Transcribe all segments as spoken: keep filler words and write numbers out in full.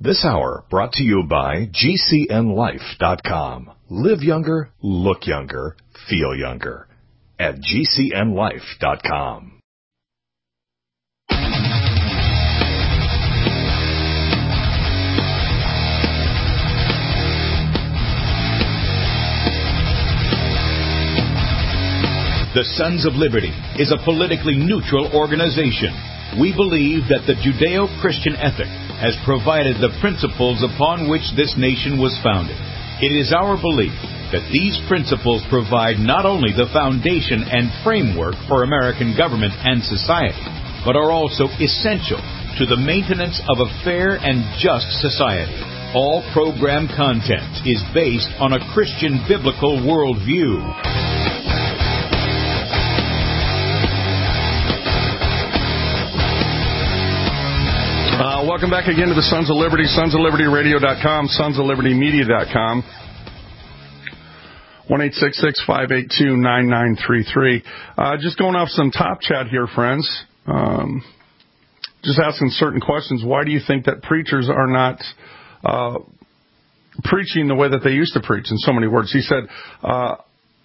This hour brought to you by G C N life dot com. Live younger, look younger, feel younger at G C N life dot com. The Sons of Liberty is a politically neutral organization. We believe that the Judeo-Christian ethic has provided the principles upon which this nation was founded. It is our belief that these principles provide not only the foundation and framework for American government and society, but are also essential to the maintenance of a fair and just society. All program content is based on a Christian biblical worldview. Uh, welcome back again to the Sons of Liberty, sons of liberty radio dot com, sons of liberty media dot com. one eight six six, five eight two, nine nine three three. Uh, just going off some top chat here, friends. Um, just asking certain questions. Why do you think that preachers are not uh, preaching the way that they used to preach? In so many words, he said, uh,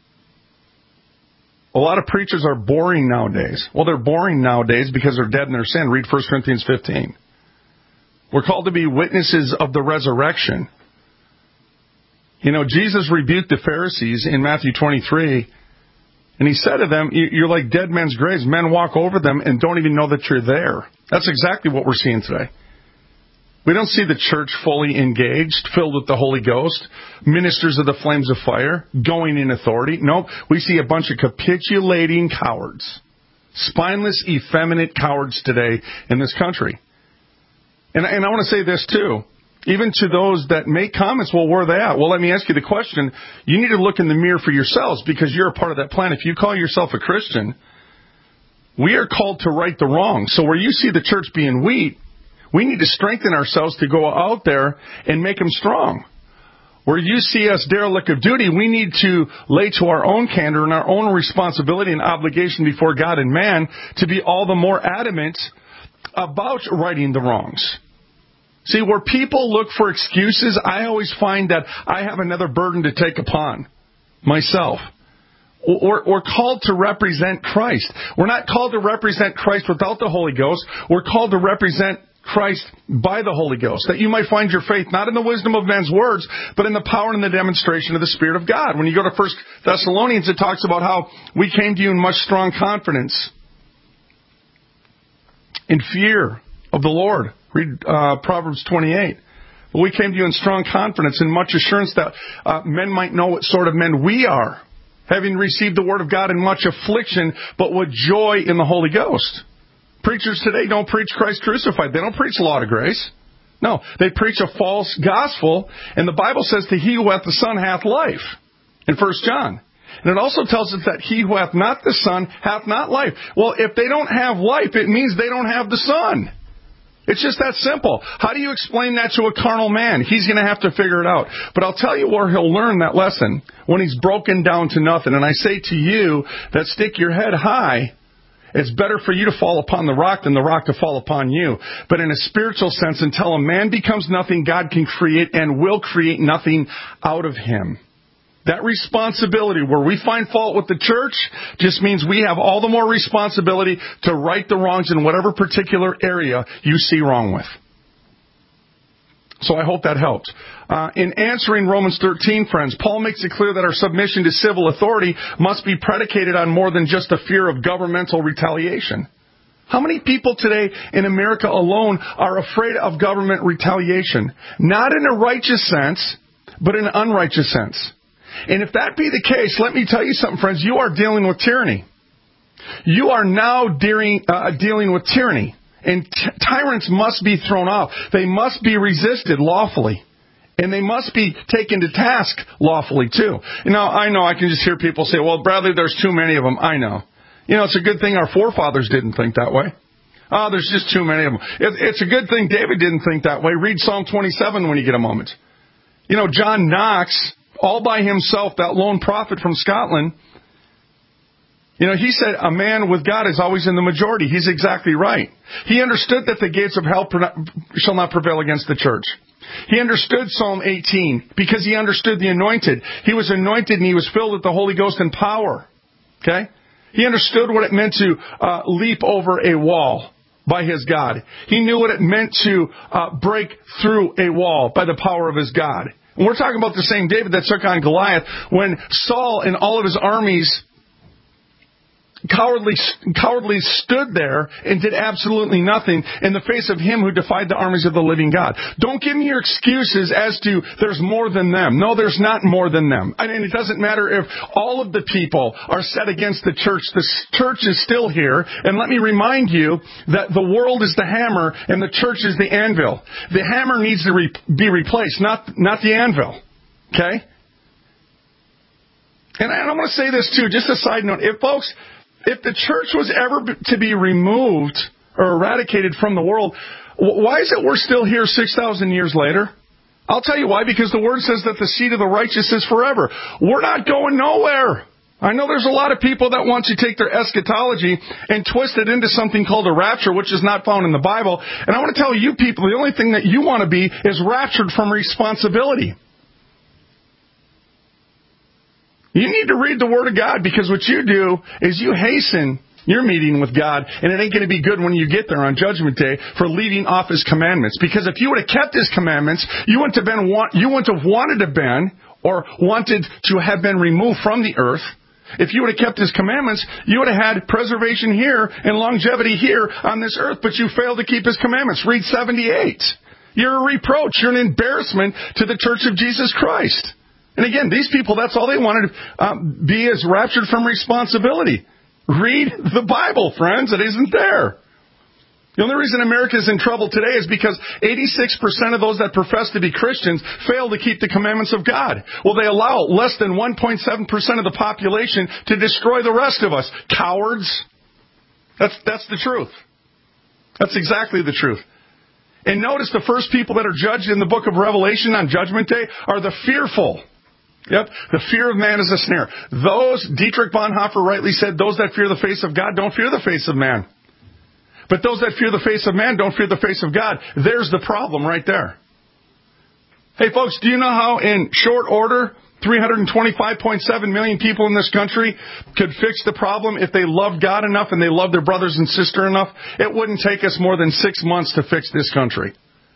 a lot of preachers are boring nowadays. Well, they're boring nowadays because they're dead in their sin. Read First Corinthians fifteen. We're called to be witnesses of the resurrection. You know, Jesus rebuked the Pharisees in Matthew twenty-three, and he said to them, you're like dead men's graves. Men walk over them and don't even know that you're there. That's exactly what we're seeing today. We don't see the church fully engaged, filled with the Holy Ghost, ministers of the flames of fire, going in authority. Nope, we see a bunch of capitulating cowards, spineless, effeminate cowards today in this country. And, and I want to say this, too. Even to those that make comments, well, where are they at? Well, let me ask you the question. You need to look in the mirror for yourselves because you're a part of that plan. If you call yourself a Christian, we are called to right the wrong. So where you see the church being weak, we need to strengthen ourselves to go out there and make them strong. Where you see us derelict of duty, we need to lay to our own candor and our own responsibility and obligation before God and man to be all the more adamant about righting the wrongs. See, where people look for excuses, I always find that I have another burden to take upon myself. We're, we're called to represent Christ. We're not called to represent Christ without the Holy Ghost. We're called to represent Christ by the Holy Ghost. That you might find your faith not in the wisdom of men's words, but in the power and the demonstration of the Spirit of God. When you go to First Thessalonians, it talks about how we came to you in much strong confidence, in fear of the Lord. Read uh, Proverbs twenty-eight. But we came to you in strong confidence and much assurance that uh, men might know what sort of men we are, having received the word of God in much affliction, but with joy in the Holy Ghost. Preachers today don't preach Christ crucified. They don't preach law to grace. No, they preach a false gospel, and the Bible says that he who hath the Son hath life in First John. And it also tells us that he who hath not the Son hath not life. Well, if they don't have life, it means they don't have the Son. It's just that simple. How do you explain that to a carnal man? He's going to have to figure it out. But I'll tell you where he'll learn that lesson, when he's broken down to nothing. And I say to you that stick your head high, it's better for you to fall upon the rock than the rock to fall upon you. But in a spiritual sense, until a man becomes nothing, God can create and will create nothing out of him. That responsibility, where we find fault with the church, just means we have all the more responsibility to right the wrongs in whatever particular area you see wrong with. So I hope that helps. Uh, in answering Romans thirteen, friends, Paul makes it clear that our submission to civil authority must be predicated on more than just a fear of governmental retaliation. How many people today in America alone are afraid of government retaliation? Not in a righteous sense, but in an unrighteous sense. And if that be the case, let me tell you something, friends. You are dealing with tyranny. You are now dealing, uh, dealing with tyranny. And t- tyrants must be thrown off. They must be resisted lawfully. And they must be taken to task lawfully, too. Now, I know I can just hear people say, well, Bradley, there's too many of them. I know. You know, it's a good thing our forefathers didn't think that way. Oh, there's just too many of them. It, it's a good thing David didn't think that way. Read Psalm twenty-seven when you get a moment. You know, John Knox, all by himself, that lone prophet from Scotland, you know, he said a man with God is always in the majority. He's exactly right. He understood that the gates of hell shall not prevail against the church. He understood Psalm eighteen because he understood the anointed. He was anointed and he was filled with the Holy Ghost and power. Okay? He understood what it meant to uh, leap over a wall by his God. He knew what it meant to uh, break through a wall by the power of his God. And we're talking about the same David that took on Goliath when Saul and all of his armies cowardly cowardly stood there and did absolutely nothing in the face of him who defied the armies of the living God. Don't give me your excuses as to there's more than them. No, there's not more than them. I mean, it doesn't matter if all of the people are set against the church. The church is still here. And let me remind you that the world is the hammer and the church is the anvil. The hammer needs to re- be replaced, not, not the anvil. Okay? And I want to say this too, just a side note. If folks... If the church was ever to be removed or eradicated from the world, why is it we're still here six thousand years later? I'll tell you why, because the Word says that the seed of the righteous is forever. We're not going nowhere. I know there's a lot of people that want to take their eschatology and twist it into something called a rapture, which is not found in the Bible. And I want to tell you people, the only thing that you want to be is raptured from responsibility. You need to read the Word of God, because what you do is you hasten your meeting with God, and it ain't going to be good when you get there on Judgment Day for leaving off His commandments. Because if you would have kept His commandments, you wouldn't have been you wouldn't have wanted to been or wanted to have been removed from the earth. If you would have kept His commandments, you would have had preservation here and longevity here on this earth, but you failed to keep His commandments. Read seventy-eight. You're a reproach. You're an embarrassment to the Church of Jesus Christ. And again, these people, that's all they wanted to uh, be is raptured from responsibility. Read the Bible, friends. It isn't there. The only reason America is in trouble today is because eighty-six percent of those that profess to be Christians fail to keep the commandments of God. Well, they allow less than one point seven percent of the population to destroy the rest of us. Cowards. That's, that's the truth. That's exactly the truth. And notice the first people that are judged in the book of Revelation on Judgment Day are the fearful. Yep, the fear of man is a snare. Those, Dietrich Bonhoeffer rightly said, those that fear the face of God don't fear the face of man. But those that fear the face of man don't fear the face of God. There's the problem right there. Hey folks, do you know how in short order, three hundred twenty-five point seven million people in this country could fix the problem if they loved God enough and they loved their brothers and sister enough? It wouldn't take us more than six months to fix this country.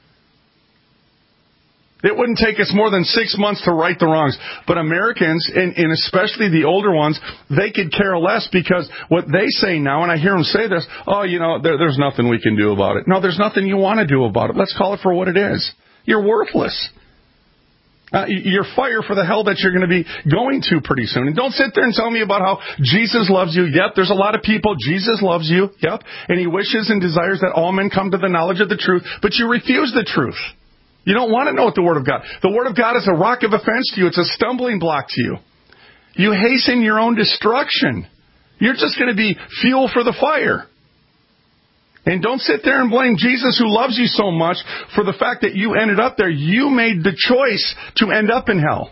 It wouldn't take us more than six months to right the wrongs. But Americans, and, and especially the older ones, they could care less, because what they say now, and I hear them say this, oh, you know, there, there's nothing we can do about it. No, there's nothing you want to do about it. Let's call it for what it is. You're worthless. Uh, you're fire for the hell that you're going to be going to pretty soon. And don't sit there and tell me about how Jesus loves you. Yep, there's a lot of people. Jesus loves you. Yep. And He wishes and desires that all men come to the knowledge of the truth. But you refuse the truth. You don't want to know what the Word of God. The Word of God is a rock of offense to you. It's a stumbling block to you. You hasten your own destruction. You're just going to be fuel for the fire. And don't sit there and blame Jesus, who loves you so much, for the fact that you ended up there. You made the choice to end up in hell.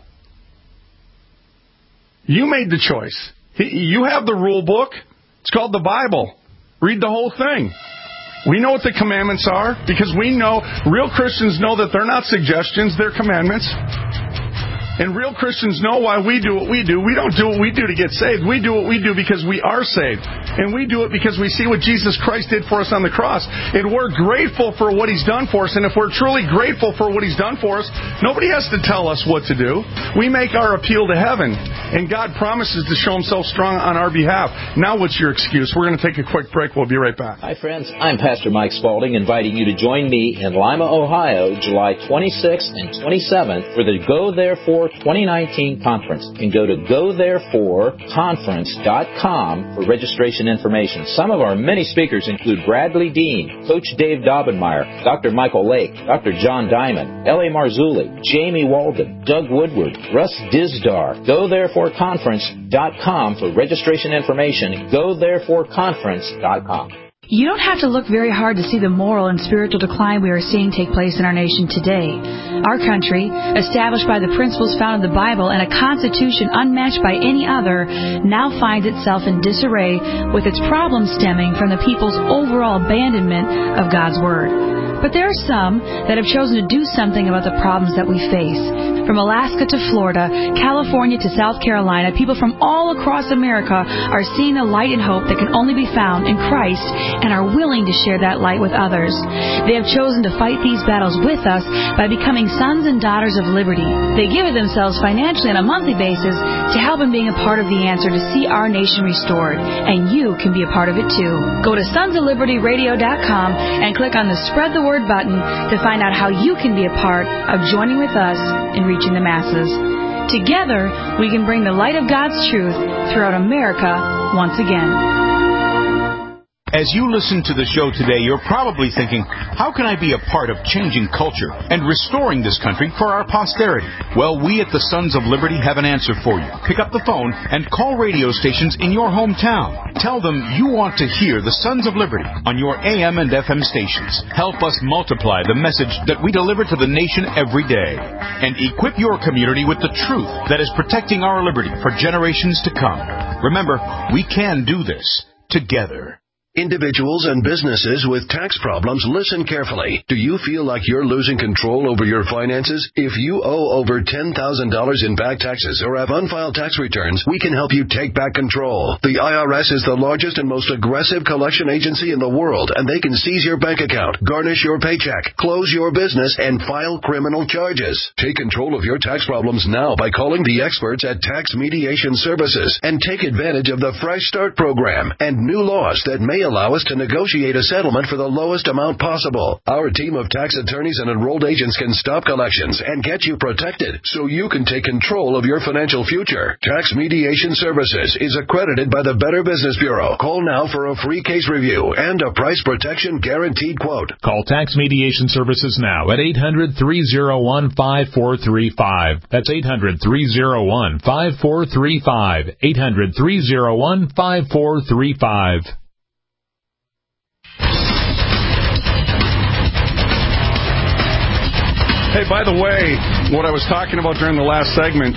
You made the choice. You have the rule book. It's called the Bible. Read the whole thing. We know what the commandments are, because we know, real Christians know that they're not suggestions, they're commandments. And real Christians know why we do what we do. We don't do what we do to get saved. We do what we do because we are saved. And we do it because we see what Jesus Christ did for us on the cross. And we're grateful for what He's done for us. And if we're truly grateful for what He's done for us, nobody has to tell us what to do. We make our appeal to heaven. And God promises to show Himself strong on our behalf. Now what's your excuse? We're going to take a quick break. We'll be right back. Hi, friends. I'm Pastor Mike Spalding, inviting you to join me in Lima, Ohio, July twenty-sixth and twenty-seventh for the Go Therefore twenty nineteen conference. You can go to go therefore conference dot com for registration information. Some of our many speakers include Bradley Dean, Coach Dave Daubenmire, Doctor Michael Lake, Doctor John Diamond, L A Marzulli, Jamie Walden, Doug Woodward, Russ Dizdar. go therefore conference dot com for registration information. go therefore conference dot com. You don't have to look very hard to see the moral and spiritual decline we are seeing take place in our nation today. Our country, established by the principles found in the Bible and a constitution unmatched by any other, now finds itself in disarray, with its problems stemming from the people's overall abandonment of God's Word. But there are some that have chosen to do something about the problems that we face. From Alaska to Florida, California to South Carolina, people from all across America are seeing the light and hope that can only be found in Christ and are willing to share that light with others. They have chosen to fight these battles with us by becoming sons and daughters of liberty. They give of themselves financially on a monthly basis to help in being a part of the answer to see our nation restored. And you can be a part of it too. Go to sons of liberty radio dot com and click on the Spread the Word button to find out how you can be a part of joining with us in reaching the masses. Together, we can bring the light of God's truth throughout America once again. As you listen to the show today, you're probably thinking, how can I be a part of changing culture and restoring this country for our posterity? Well, we at the Sons of Liberty have an answer for you. Pick up the phone and call radio stations in your hometown. Tell them you want to hear the Sons of Liberty on your A M and F M stations. Help us multiply the message that we deliver to the nation every day. And equip your community with the truth that is protecting our liberty for generations to come. Remember, we can do this together. Individuals and businesses with tax problems, listen carefully. Do you feel like you're losing control over your finances? If you owe over ten thousand dollars in back taxes or have unfiled tax returns, we can help you take back control. The I R S is the largest and most aggressive collection agency in the world, and they can seize your bank account, garnish your paycheck, close your business, and file criminal charges. Take control of your tax problems now by calling the experts at Tax Mediation Services and take advantage of the Fresh Start program and new laws that may allow us to negotiate a settlement for the lowest amount possible. Our team of tax attorneys and enrolled agents can stop collections and get you protected so you can take control of your financial future. Tax Mediation Services is accredited by the Better Business Bureau. Call now for a free case review and a price protection guaranteed quote. Call Tax Mediation Services now at eight hundred, three oh one, five four three five. That's eight hundred, three oh one, five four three five. eight hundred, three oh one, five four three five. Hey, by the way, what I was talking about during the last segment,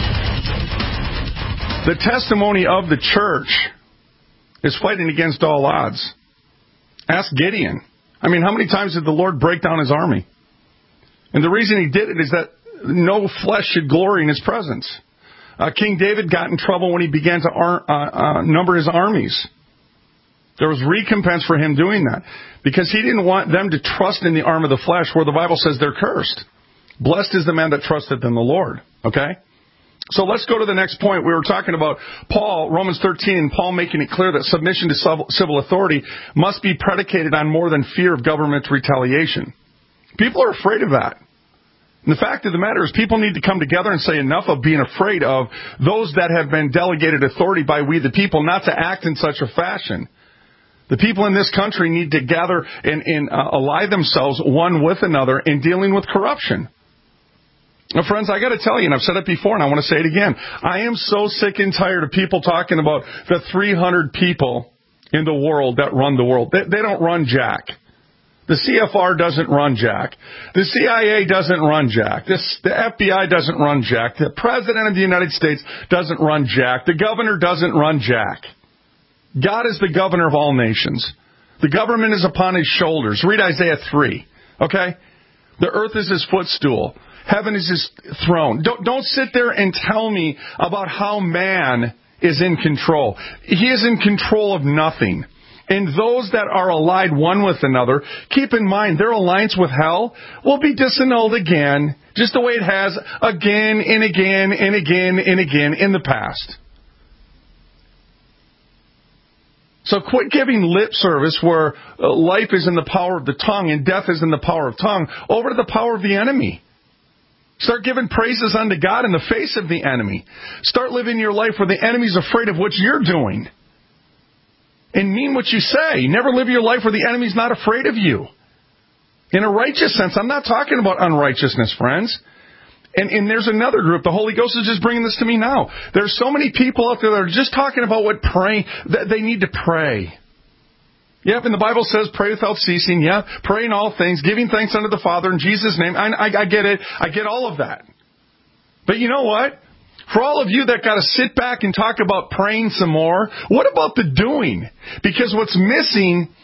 the testimony of the church is fighting against all odds. Ask Gideon. I mean, how many times did the Lord break down his army? And the reason he did it is that no flesh should glory in his presence. Uh, King David got in trouble when he began to ar- uh, uh, number his armies. There was recompense for him doing that because he didn't want them to trust in the arm of the flesh where the Bible says they're cursed. Blessed is the man that trusteth in the Lord. Okay? So let's go to the next point. We were talking about Paul, Romans thirteen, Paul making it clear that submission to civil authority must be predicated on more than fear of government retaliation. People are afraid of that. And the fact of the matter is people need to come together and say enough of being afraid of those that have been delegated authority by we the people not to act in such a fashion. The people in this country need to gather and, and uh, ally themselves one with another in dealing with corruption. Now, friends, I got to tell you, and I've said it before, and I want to say it again. I am so sick and tired of people talking about the three hundred people in the world that run the world. They, they don't run jack. The C F R doesn't run jack. The C I A doesn't run jack. This, the F B I doesn't run jack. The President of the United States doesn't run jack. The governor doesn't run jack. God is the governor of all nations. The government is upon his shoulders. Read Isaiah three, okay? The earth is his footstool. Heaven is his throne. Don't, don't sit there and tell me about how man is in control. He is in control of nothing. And those that are allied one with another, keep in mind their alliance with hell will be disannulled again, just the way it has again and again and again and again in the past. So quit giving lip service where life is in the power of the tongue and death is in the power of tongue over to the power of the enemy. Start giving praises unto God in the face of the enemy. Start living your life where the enemy's afraid of what you're doing. And mean what you say. Never live your life where the enemy's not afraid of you. In a righteous sense, I'm not talking about unrighteousness, friends. And, and there's another group. The Holy Ghost is just bringing this to me now. There's so many people out there that are just talking about what praying, that they need to pray. Yep, and the Bible says pray without ceasing. Yeah, pray in all things, giving thanks unto the Father in Jesus' name. I, I, I get it. I get all of that. But you know what? For all of you that got to sit back and talk about praying some more, what about the doing? Because what's missing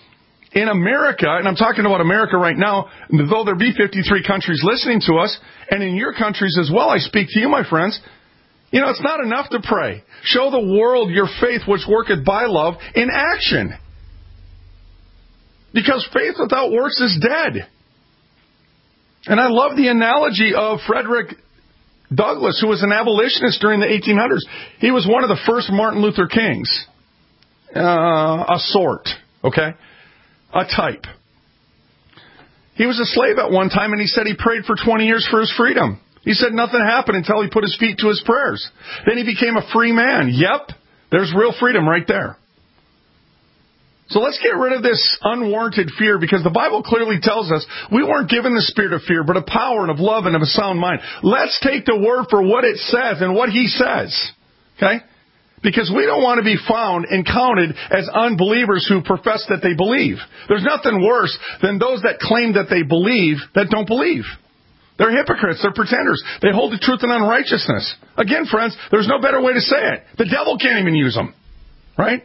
in America, and I'm talking about America right now, though there be fifty-three countries listening to us, and in your countries as well, I speak to you, my friends, you know, it's not enough to pray. Show the world your faith which worketh by love in action. Because faith without works is dead. And I love the analogy of Frederick Douglass, who was an abolitionist during the eighteen hundreds. He was one of the first Martin Luther Kings. Uh, a sort, okay? A type. He was a slave at one time, and he said he prayed for twenty years for his freedom. He said nothing happened until he put his feet to his prayers. Then he became a free man. Yep, there's real freedom right there. So let's get rid of this unwarranted fear, because the Bible clearly tells us we weren't given the spirit of fear, but of power and of love and of a sound mind. Let's take the word for what it says and what he says. Okay? Because we don't want to be found and counted as unbelievers who profess that they believe. There's nothing worse than those that claim that they believe that don't believe. They're hypocrites. They're pretenders. They hold the truth in unrighteousness. Again, friends, there's no better way to say it. The devil can't even use them. Right?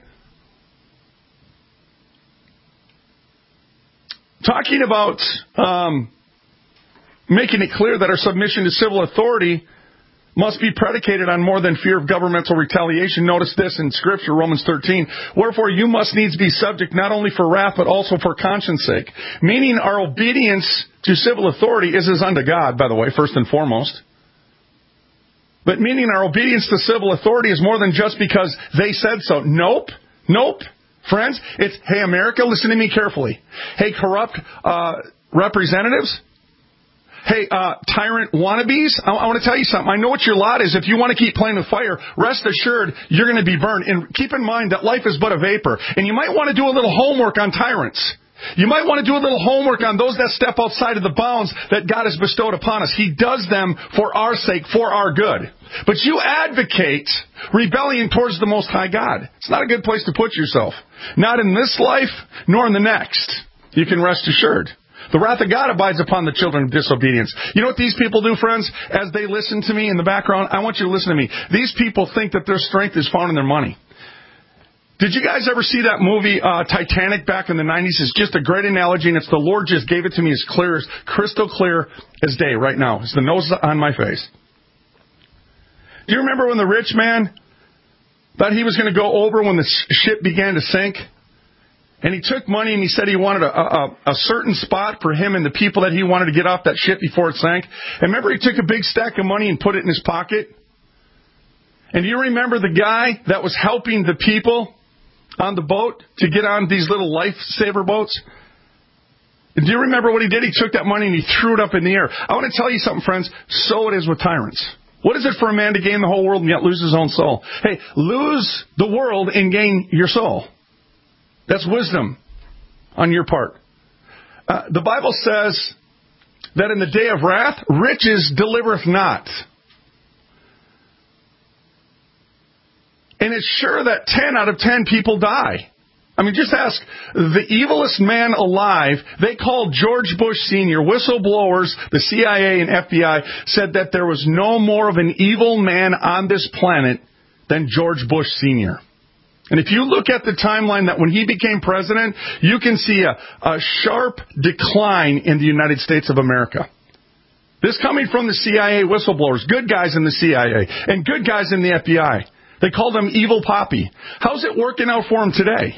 Talking about um, making it clear that our submission to civil authority must be predicated on more than fear of governmental retaliation. Notice this in Scripture, Romans thirteen. Wherefore you must needs be subject not only for wrath, but also for conscience sake. Meaning our obedience to civil authority is as unto God, by the way, first and foremost. But meaning our obedience to civil authority is more than just because they said so. Nope. Nope. Friends, it's, hey, America, listen to me carefully. Hey, corrupt uh, representatives. Hey, uh, tyrant wannabes, I, I want to tell you something. I know what your lot is. If you want to keep playing with fire, rest assured you're going to be burned. And keep in mind that life is but a vapor. And you might want to do a little homework on tyrants. You might want to do a little homework on those that step outside of the bounds that God has bestowed upon us. He does them for our sake, for our good. But you advocate rebellion towards the Most High God. It's not a good place to put yourself. Not in this life, nor in the next. You can rest assured. The wrath of God abides upon the children of disobedience. You know what these people do, friends? As they listen to me in the background, I want you to listen to me. These people think that their strength is found in their money. Did you guys ever see that movie, uh, Titanic, back in the nineties? It's just a great analogy, and it's the Lord just gave it to me as clear as, crystal clear as day right now. It's the nose on my face. Do you remember when the rich man thought he was going to go over when the ship began to sink? And he took money and he said he wanted a, a, a certain spot for him and the people that he wanted to get off that ship before it sank. And remember, he took a big stack of money and put it in his pocket? And do you remember the guy that was helping the people on the boat to get on these little lifesaver boats? And do you remember what he did? He took that money and he threw it up in the air. I want to tell you something, friends. So it is with tyrants. What is it for a man to gain the whole world and yet lose his own soul? Hey, lose the world and gain your soul. That's wisdom on your part. Uh, the Bible says that in the day of wrath, riches delivereth not. And it's sure that ten out of ten people die. I mean, just ask the evilest man alive. They called George Bush Senior whistleblowers. The C I A and F B I said that there was no more of an evil man on this planet than George Bush Senior And if you look at the timeline that when he became president, you can see a, a sharp decline in the United States of America. This coming from the C I A whistleblowers, good guys in the C I A, and good guys in the F B I. They called him Evil Poppy. How's it working out for him today?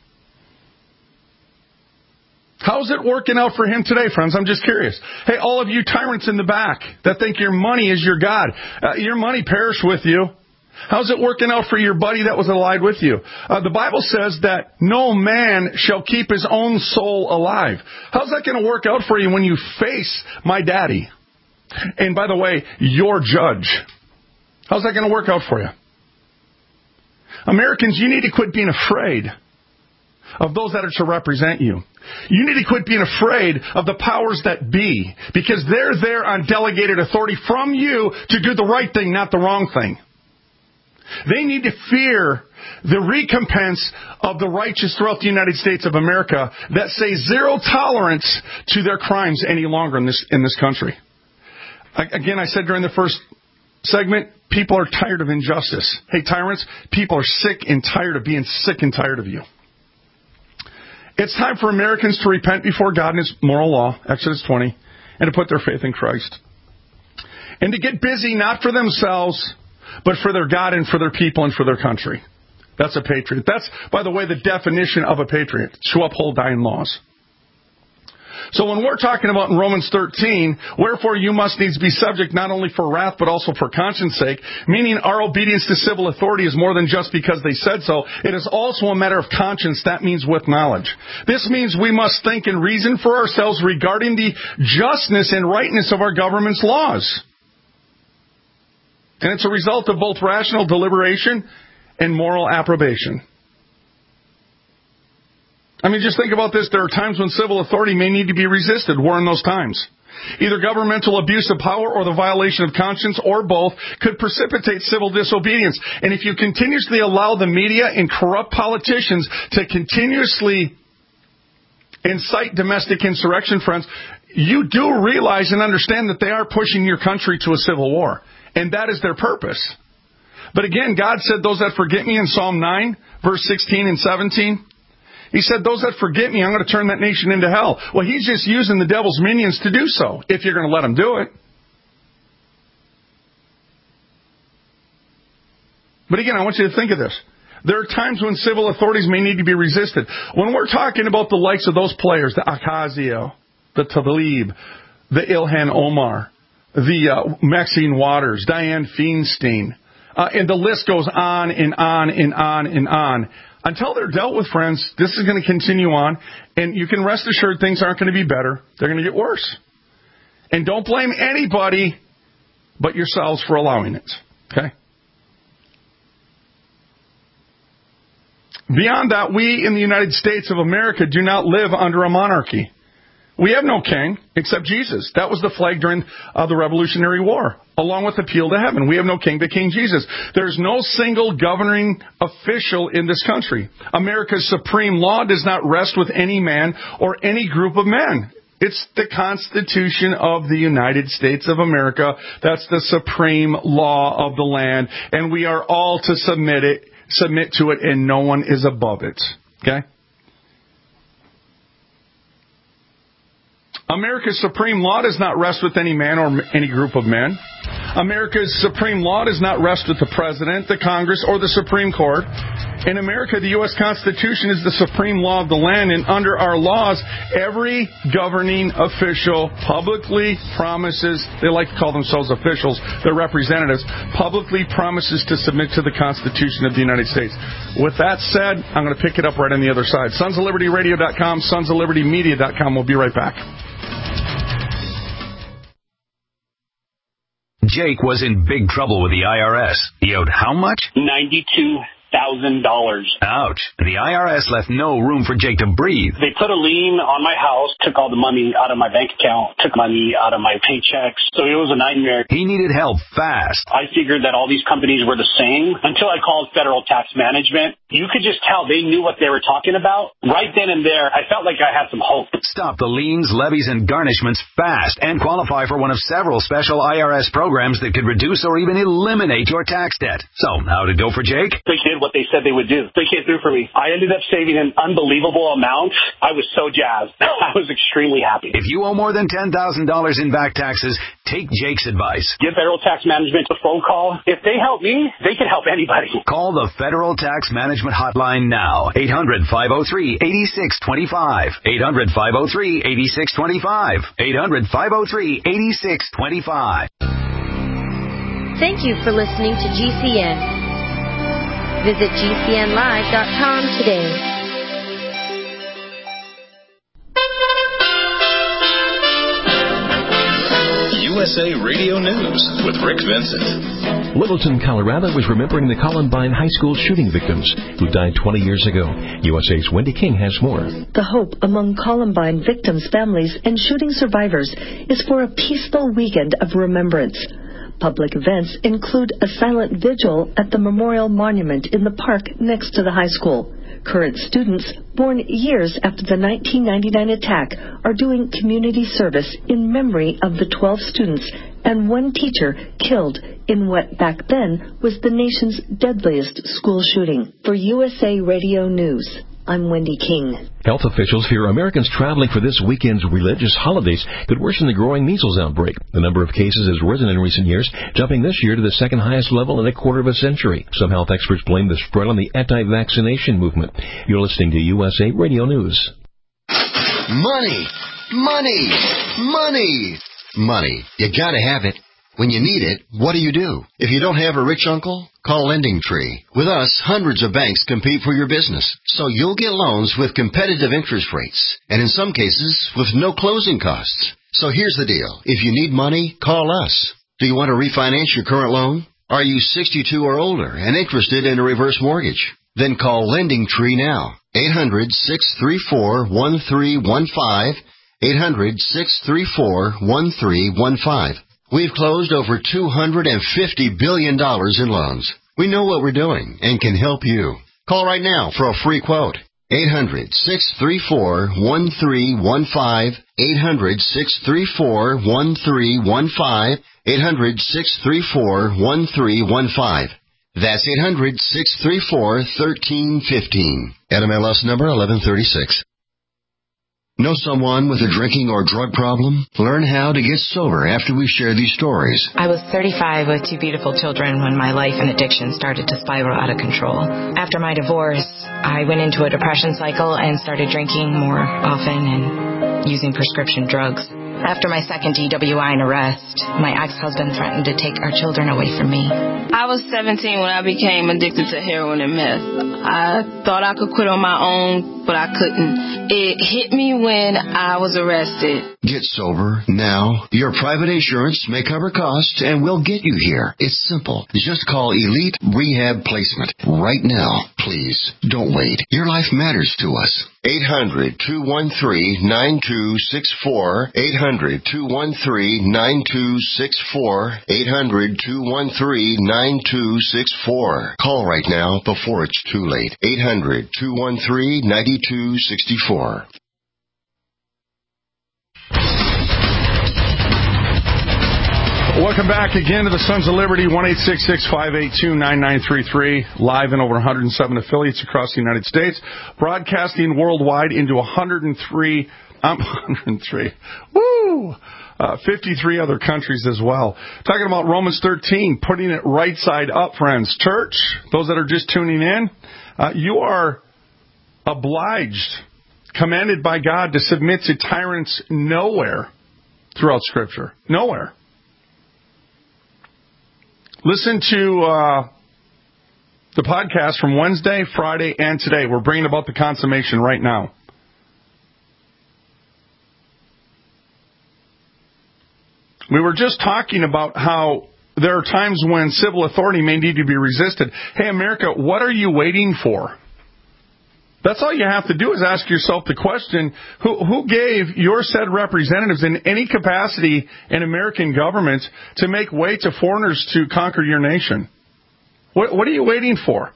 How's it working out for him today, friends? I'm just curious. Hey, all of you tyrants in the back that think your money is your God, uh, your money perish with you. How's it working out for your buddy that was alive with you? Uh, the Bible says that no man shall keep his own soul alive. How's that going to work out for you when you face my daddy? And by the way, your judge. How's that going to work out for you? Americans, you need to quit being afraid of those that are to represent you. You need to quit being afraid of the powers that be, because they're there on delegated authority from you to do the right thing, not the wrong thing. They need to fear the recompense of the righteous throughout the United States of America that say zero tolerance to their crimes any longer in this in this country. Again, I said during the first segment, people are tired of injustice. Hey, tyrants, people are sick and tired of being sick and tired of you. It's time for Americans to repent before God and His moral law, Exodus twenty, and to put their faith in Christ. And to get busy not for themselves, but for their God and for their people and for their country. That's a patriot. That's, by the way, the definition of a patriot, to uphold dying laws. So when we're talking about in Romans thirteen, wherefore you must needs be subject not only for wrath but also for conscience sake, meaning our obedience to civil authority is more than just because they said so. It is also a matter of conscience. That means with knowledge. This means we must think and reason for ourselves regarding the justness and rightness of our government's laws. And it's a result of both rational deliberation and moral approbation. I mean, just think about this. There are times when civil authority may need to be resisted. We're in those times. Either governmental abuse of power or the violation of conscience or both could precipitate civil disobedience. And if you continuously allow the media and corrupt politicians to continuously incite domestic insurrection, friends, you do realize and understand that they are pushing your country to a civil war. And that is their purpose. But again, God said, those that forget me in Psalm nine, verse sixteen and seventeen, He said, those that forget me, I'm going to turn that nation into hell. Well, He's just using the devil's minions to do so, if you're going to let him do it. But again, I want you to think of this. There are times when civil authorities may need to be resisted. When we're talking about the likes of those players, the Ocasio, the Tlaib, the Ilhan Omar, the uh, Maxine Waters, Dianne Feinstein, uh, and the list goes on and on and on and on. Until they're dealt with, friends, this is going to continue on, and you can rest assured things aren't going to be better. They're going to get worse. And don't blame anybody but yourselves for allowing it. Okay? Beyond that, we in the United States of America do not live under a monarchy. We have no king except Jesus. That was the flag during uh, the Revolutionary War, along with appeal to heaven. We have no king but King Jesus. There's no single governing official in this country. America's supreme law does not rest with any man or any group of men. It's the Constitution of the United States of America. That's the supreme law of the land, and we are all to submit it, submit to it, and no one is above it. Okay? America's supreme law does not rest with any man or any group of men. America's supreme law does not rest with the President, the Congress, or the Supreme Court. In America, the U S Constitution is the supreme law of the land, and under our laws, every governing official publicly promises, they like to call themselves officials, they're representatives, publicly promises to submit to the Constitution of the United States. With that said, I'm going to pick it up right on the other side. Sons of Liberty Radio dot com, Sons of Liberty Media dot com. We'll be right back. Jake was in big trouble with the I R S. He owed how much? ninety-two thousand dollars. Ouch. The I R S left no room for Jake to breathe. They put a lien on my house, took all the money out of my bank account, took money out of my paychecks. So it was a nightmare. He needed help fast. I figured that all these companies were the same until I called Federal Tax Management. You could just tell they knew what they were talking about. Right then and there, I felt like I had some hope. Stop the liens, levies, and garnishments fast and qualify for one of several special I R S programs that could reduce or even eliminate your tax debt. So, how'd it go for Jake? They did what they said they would do. They came through for me. I ended up saving an unbelievable amount. I was so jazzed. I was extremely happy. If you owe more than ten thousand dollars in back taxes, take Jake's advice. Give Federal Tax Management a phone call. If they help me, they can help anybody. Call the Federal Tax Management Hotline now. eight hundred, five oh three, eight six two five. eight hundred, five oh three, eight six two five. eight hundred, five oh three, eight six two five. Thank you for listening to G C N. Visit G C N live dot com today. U S A Radio News with Rick Vincent. Littleton, Colorado is remembering the Columbine High School shooting victims who died twenty years ago. U S A's Wendy King has more. The hope among Columbine victims' families and shooting survivors is for a peaceful weekend of remembrance. Public events include a silent vigil at the Memorial Monument in the park next to the high school. Current students, born years after the nineteen ninety-nine attack, are doing community service in memory of the twelve students and one teacher killed in what back then was the nation's deadliest school shooting. For U S A Radio News, I'm Wendy King. Health officials fear Americans traveling for this weekend's religious holidays could worsen the growing measles outbreak. The number of cases has risen in recent years, jumping this year to the second highest level in a quarter of a century. Some health experts blame the spread on the anti-vaccination movement. You're listening to U S A Radio News. Money! Money! Money! Money. You gotta have it. When you need it, what do you do? If you don't have a rich uncle, call Lending Tree. With us, hundreds of banks compete for your business, so you'll get loans with competitive interest rates, and in some cases, with no closing costs. So here's the deal. If you need money, call us. Do you want to refinance your current loan? Are you sixty-two or older and interested in a reverse mortgage? Then call Lending Tree now. eight hundred, six three four, one three one five. eight hundred, six three four, one three one five. We've closed over two hundred fifty billion dollars in loans. We know what we're doing and can help you. Call right now for a free quote. eight hundred, six three four, one three one five. eight hundred, six three four, one three one five. eight hundred, six three four, one three one five. That's eight hundred, six three four, one three one five. N M L S number eleven thirty-six. Know someone with a drinking or drug problem? Learn how to get sober after we share these stories. I was thirty-five with two beautiful children when my life and addiction started to spiral out of control. After my divorce, I went into a depression cycle and started drinking more often and using prescription drugs. After my second D W I and arrest, my ex-husband threatened to take our children away from me. I was seventeen when I became addicted to heroin and meth. I thought I could quit on my own, but I couldn't. It hit me when I was arrested. Get sober now. Your private insurance may cover costs and we'll get you here. It's simple. Just call Elite Rehab Placement right now. Please, don't wait. Your life matters to us. eight hundred, two one three, nine two six four. eight hundred, two one three, nine two six four. eight hundred, two one three, nine two six four. Call right now before it's too late. eight hundred, two one three, nine two six four. Welcome back again to the Sons of Liberty, one eight six six, five eight two, nine nine three three, live in over one hundred seven affiliates across the United States, broadcasting worldwide into one hundred three, um, one hundred three, woo, uh, fifty-three other countries as well. Talking about Romans thirteen, putting it right side up, friends. Church, those that are just tuning in, uh, you are obliged, commanded by God to submit to tyrants nowhere throughout Scripture. Nowhere. Listen to uh, the podcast from Wednesday, Friday, and today. We're bringing about the consummation right now. We were just talking about how there are times when civil authority may need to be resisted. Hey, America, what are you waiting for? That's all you have to do is ask yourself the question, who, who gave your said representatives in any capacity in American government to make way to foreigners to conquer your nation? What, what are you waiting for?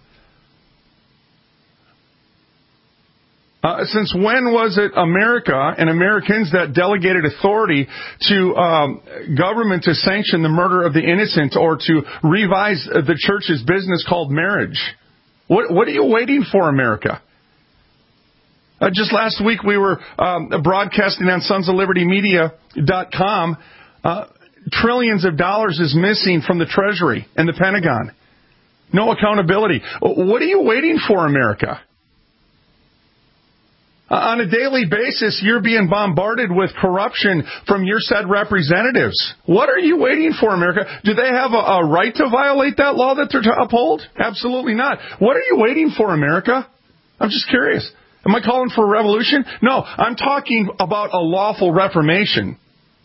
Uh, since when was it America and Americans that delegated authority to um, government to sanction the murder of the innocent or to revise the church's business called marriage? What, what are you waiting for, America? Uh, just last week we were um, broadcasting on sons of liberty media dot com. Uh, trillions of dollars is missing from the Treasury and the Pentagon. No accountability. What are you waiting for, America? Uh, on a daily basis, you're being bombarded with corruption from your said representatives. What are you waiting for, America? Do they have a, a right to violate that law that they're to uphold? Absolutely not. What are you waiting for, America? I'm just curious. Am I calling for a revolution? No, I'm talking about a lawful reformation.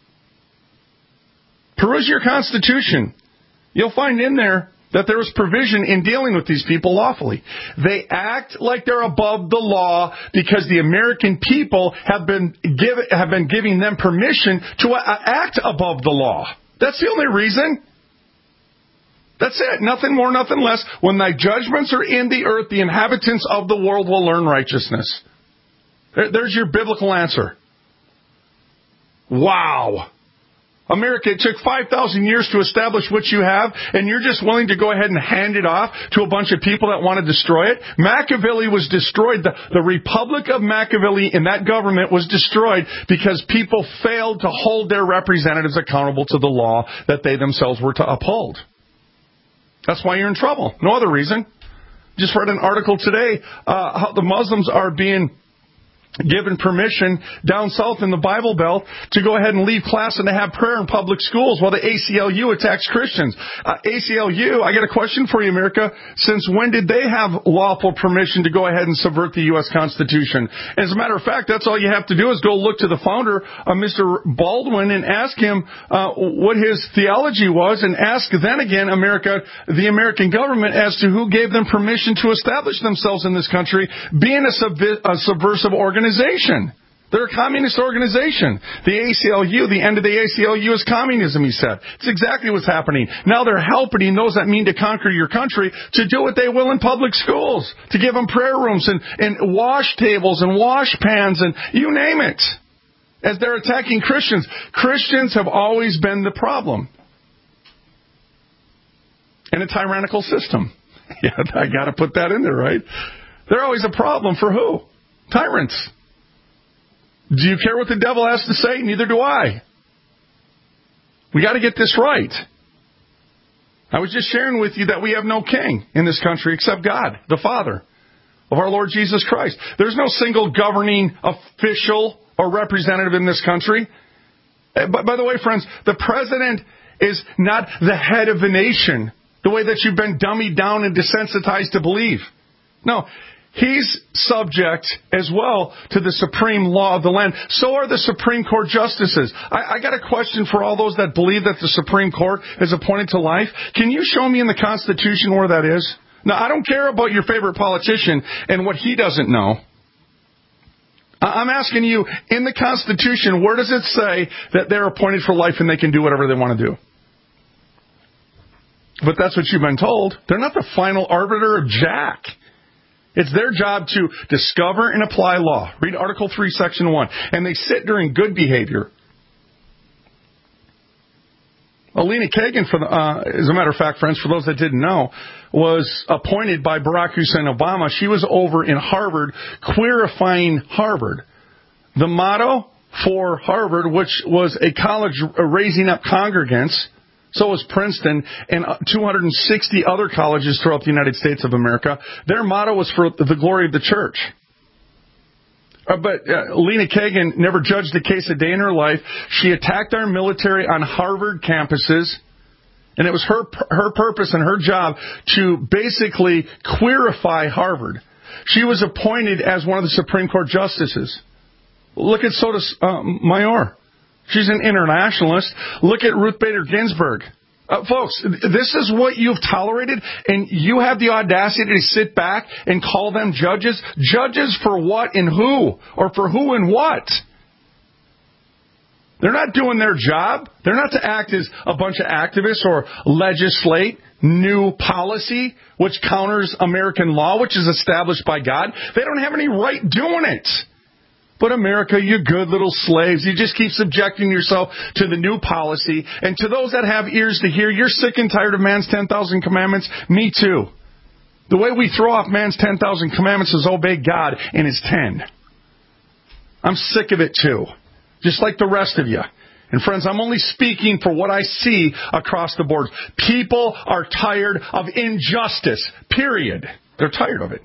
Peruse your Constitution. You'll find in there that there is provision in dealing with these people lawfully. They act like they're above the law because the American people have been give, have been giving them permission to act above the law. That's the only reason. That's it. Nothing more, nothing less. When thy judgments are in the earth, the inhabitants of the world will learn righteousness. There, there's your biblical answer. Wow. America, it took five thousand years to establish what you have, and you're just willing to go ahead and hand it off to a bunch of people that want to destroy it? Machiavelli was destroyed. The, the Republic of Machiavelli in that government was destroyed because people failed to hold their representatives accountable to the law that they themselves were to uphold. That's why you're in trouble. No other reason. Just read an article today uh, how the Muslims are being given permission down south in the Bible Belt to go ahead and leave class and to have prayer in public schools while the A C L U attacks Christians. Uh, A C L U, I got a question for you, America. Since when did they have lawful permission to go ahead and subvert the U S Constitution? And as a matter of fact, that's all you have to do is go look to the founder, uh, Mister Baldwin, and ask him uh, what his theology was, and ask then again, America, the American government, as to who gave them permission to establish themselves in this country, being a, subvi- a subversive organization. Organization. They're a communist organization. The A C L U, the end of the A C L U is communism, he said. It's exactly what's happening. Now they're helping those that mean to conquer your country to do what they will in public schools, to give them prayer rooms and, and wash tables and wash pans and you name it. As they're attacking Christians. Christians have always been the problem in a tyrannical system. Yeah, I got to put that in there, right? They're always a problem for who? Tyrants. Do you care what the devil has to say? Neither do I. We got to get this right. I was just sharing with you that we have no king in this country except God, the Father of our Lord Jesus Christ. There's no single governing official or representative in this country. But by the way, friends, the president is not the head of the nation, the way that you've been dummied down and desensitized to believe. No. He's subject as well to the supreme law of the land. So are the Supreme Court justices. I, I got a question for all those that believe that the Supreme Court is appointed to life. Can you show me in the Constitution where that is? Now, I don't care about your favorite politician and what he doesn't know. I'm asking you, in the Constitution, where does it say that they're appointed for life and they can do whatever they want to do? But that's what you've been told. They're not the final arbiter of jack. It's their job to discover and apply law. Read Article three, Section one. And they sit during good behavior. Alina Kagan, for the, uh, as a matter of fact, friends, for those that didn't know, was appointed by Barack Hussein Obama. She was over in Harvard, queerifying Harvard. The motto for Harvard, which was a college raising up congregants, so was Princeton and two hundred sixty other colleges throughout the United States of America. Their motto was for the glory of the church. Uh, but uh, Lena Kagan never judged a case a day in her life. She attacked our military on Harvard campuses, and it was her her purpose and her job to basically queerify Harvard. She was appointed as one of the Supreme Court justices. Look at Sotomayor. She's an internationalist. Look at Ruth Bader Ginsburg. Uh, folks, this is what you've tolerated, and you have the audacity to sit back and call them judges? Judges for what and who? Or for who and what? They're not doing their job. They're not to act as a bunch of activists or legislate new policy which counters American law, which is established by God. They don't have any right doing it. But America, you good little slaves. You just keep subjecting yourself to the new policy. And to those that have ears to hear, you're sick and tired of man's ten thousand commandments. Me too. The way we throw off man's ten thousand commandments is obey God in his ten. I'm sick of it too. Just like the rest of you. And friends, I'm only speaking for what I see across the board. People are tired of injustice. Period. They're tired of it.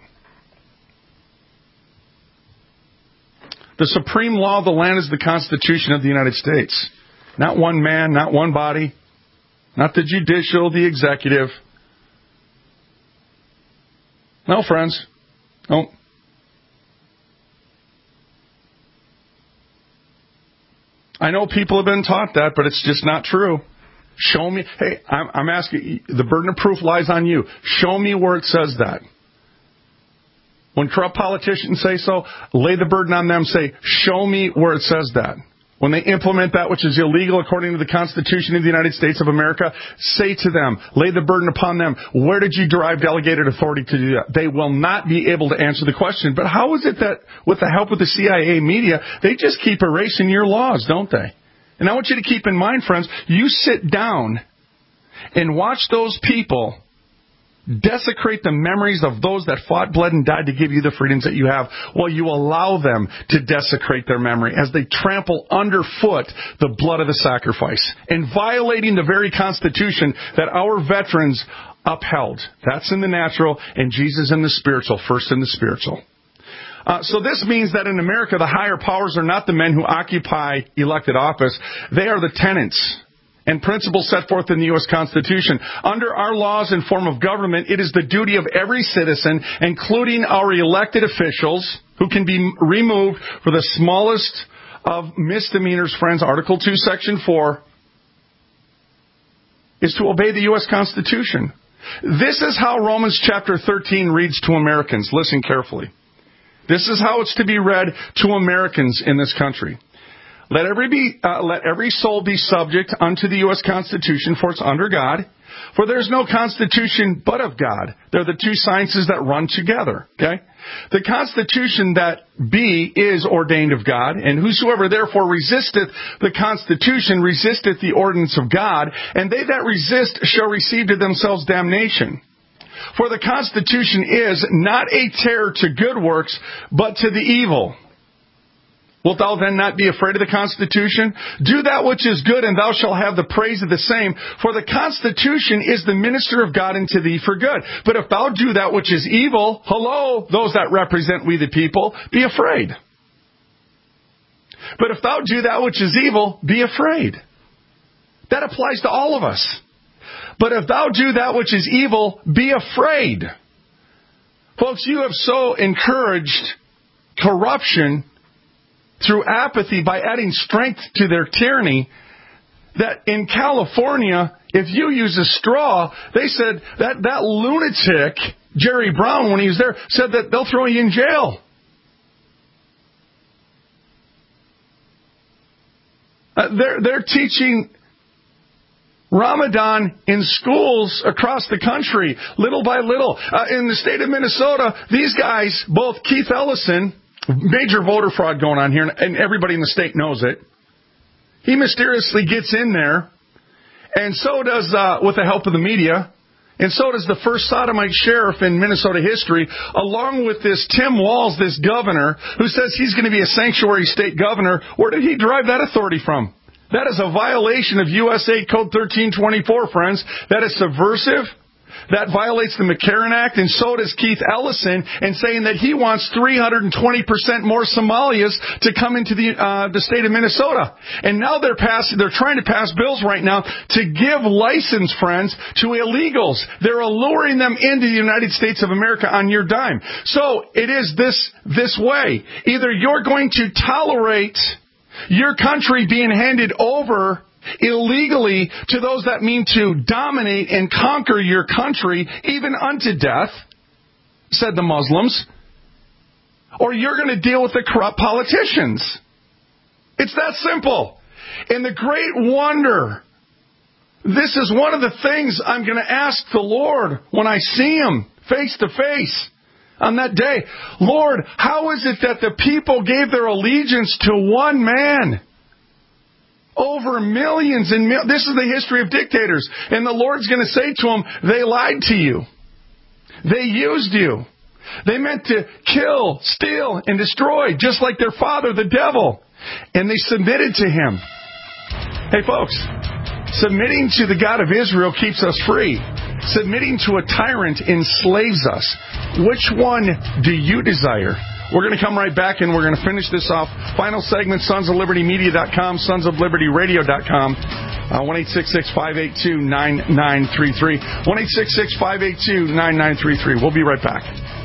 The supreme law of the land is the Constitution of the United States. Not one man, not one body, not the judicial, the executive. No, friends. No. I know people have been taught that, but it's just not true. Show me. Hey, I'm, I'm asking, the burden of proof lies on you. Show me where it says that. When corrupt politicians say so, lay the burden on them. Say, show me where it says that. When they implement that which is illegal according to the Constitution of the United States of America, say to them, lay the burden upon them. Where did you derive delegated authority to do that? They will not be able to answer the question. But how is it that with the help of the C I A media, they just keep erasing your laws, don't they? And I want you to keep in mind, friends, you sit down and watch those people desecrate the memories of those that fought, bled, and died to give you the freedoms that you have, while you allow them to desecrate their memory as they trample underfoot the blood of the sacrifice and violating the very Constitution that our veterans upheld. That's in the natural, and Jesus in the spiritual, first in the spiritual. Uh, so this means that in America, the higher powers are not the men who occupy elected office. They are the tenants and principles set forth in the U S Constitution. Under our laws and form of government, it is the duty of every citizen, including our elected officials, who can be removed for the smallest of misdemeanors, friends, Article two, Section four, is to obey the U S Constitution. This is how Romans chapter thirteen reads to Americans. Listen carefully. This is how it's to be read to Americans in this country. Let every be, uh, let every soul be subject unto the U S Constitution, for it's under God. For there's no Constitution but of God. They're the two sciences that run together. Okay? The Constitution that be is ordained of God, and whosoever therefore resisteth the Constitution resisteth the ordinance of God, and they that resist shall receive to themselves damnation. For the Constitution is not a terror to good works, but to the evil. Wilt thou then not be afraid of the Constitution? Do that which is good, and thou shalt have the praise of the same. For the Constitution is the minister of God unto thee for good. But if thou do that which is evil, hello, those that represent we the people, be afraid. But if thou do that which is evil, be afraid. That applies to all of us. But if thou do that which is evil, be afraid. Folks, you have so encouraged corruption through apathy by adding strength to their tyranny that in California, if you use a straw, they said that that lunatic, Jerry Brown, when he was there, said that they'll throw you in jail. Uh, they're, they're teaching Ramadan in schools across the country, little by little. Uh, in the state of Minnesota, these guys, both Keith Ellison, major voter fraud going on here, and everybody in the state knows it. He mysteriously gets in there, and so does, uh, with the help of the media, and so does the first sodomite sheriff in Minnesota history, along with this Tim Walz, this governor, who says he's going to be a sanctuary state governor. Where did he derive that authority from? That is a violation of U S A Code thirteen twenty-four, friends. That is subversive. That violates the McCarran Act, and so does Keith Ellison, in saying that he wants three hundred twenty percent more Somalis to come into the uh, the state of Minnesota. And now they're passing, they're trying to pass bills right now to give license, friends, to illegals. They're alluring them into the United States of America on your dime. So it is this this way. Either you're going to tolerate your country being handed over illegally to those that mean to dominate and conquer your country, even unto death, said the Muslims, or you're going to deal with the corrupt politicians. It's that simple. And the great wonder, this is one of the things I'm going to ask the Lord when I see Him face to face on that day. Lord, how is it that the people gave their allegiance to one man? Over millions and mil- this is the history of dictators. And the Lord's going to say to them, they lied to you. They used you. They meant to kill, steal, and destroy, just like their father, the devil. And they submitted to him. Hey, folks, submitting to the God of Israel keeps us free. Submitting to a tyrant enslaves us. Which one do you desire? We're going to come right back, and we're going to finish this off. Final segment, sons of liberty media dot com, sons of liberty radio dot com, uh, one eight six six, five eight two, nine nine three three, one eight six six, five eight two, nine nine three three. We'll be right back.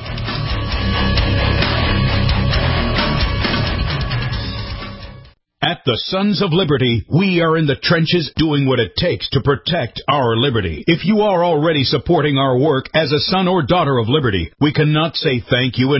At the Sons of Liberty, we are in the trenches doing what it takes to protect our liberty. If you are already supporting our work as a son or daughter of liberty, we cannot say thank you enough.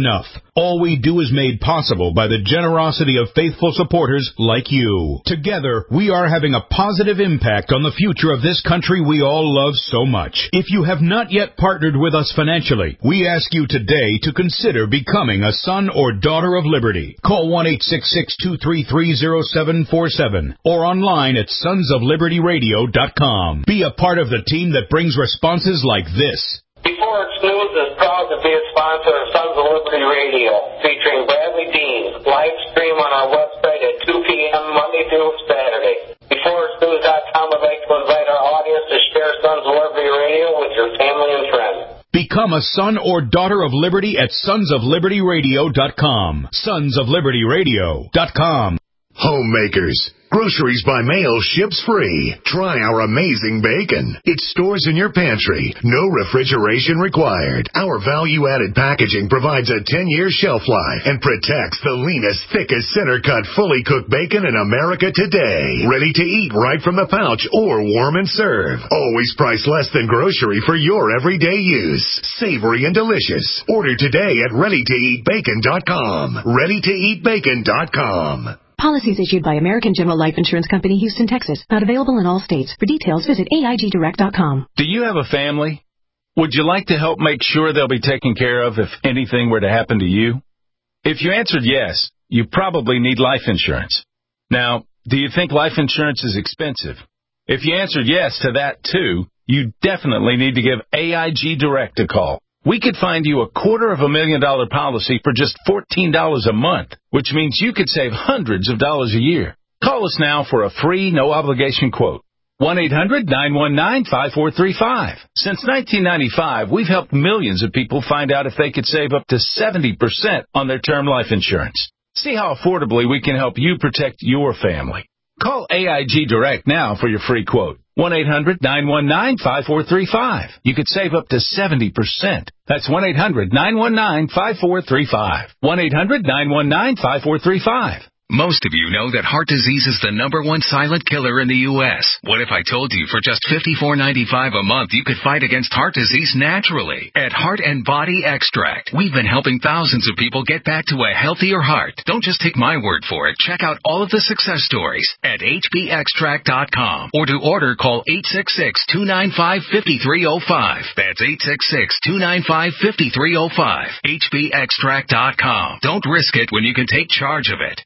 All we do is made possible by the generosity of faithful supporters like you. Together, we are having a positive impact on the future of this country we all love so much. If you have not yet partnered with us financially, we ask you today to consider becoming a son or daughter of liberty. Call one eight six six, two three three, zero seven four seven or online at sons of liberty radio dot com. Be a part of the team that brings responses like this. Before It's News is proud to be a sponsor of Sons of Liberty Radio, featuring Bradley Dean, live stream on our website at two p.m. Monday through Saturday. Before It's News dot com would like to invite our audience to share Sons of Liberty Radio with your family and friends. Become a son or daughter of liberty at sons of liberty radio dot com. sons of liberty radio dot com. Homemakers. Groceries by mail ships free. Try our amazing bacon. It stores in your pantry. No refrigeration required. Our value-added packaging provides a ten-year shelf life and protects the leanest, thickest, center-cut, fully cooked bacon in America today. Ready to eat right from the pouch or warm and serve. Always priced less than grocery for your everyday use. Savory and delicious. Order today at ready to eat bacon dot com. ready to eat bacon dot com. Policies issued by American General Life Insurance Company, Houston, Texas. Not available in all states. For details, visit A I G direct dot com. Do you have a family? Would you like to help make sure they'll be taken care of if anything were to happen to you? If you answered yes, you probably need life insurance. Now, do you think life insurance is expensive? If you answered yes to that too, you definitely need to give A I G Direct a call. We could find you a quarter of a million dollar policy for just fourteen dollars a month, which means you could save hundreds of dollars a year. Call us now for a free, no-obligation quote. one eight hundred, nine one nine, five four three five. Since nineteen ninety-five, we've helped millions of people find out if they could save up to seventy percent on their term life insurance. See how affordably we can help you protect your family. Call A I G Direct now for your free quote. one eight hundred, nine one nine, five four three five. You could save up to seventy percent. That's one eight hundred, nine one nine, five four three five. one eight hundred, nine one nine, five four three five. Most of you know that heart disease is the number one silent killer in the U S What if I told you for just fifty-four ninety-five a month you could fight against heart disease naturally? At Heart and Body Extract, we've been helping thousands of people get back to a healthier heart. Don't just take my word for it. Check out all of the success stories at H B extract dot com. Or to order, call eight six six, two nine five, five three zero five. That's eight six six, two nine five, five three zero five. H B extract dot com. Don't risk it when you can take charge of it.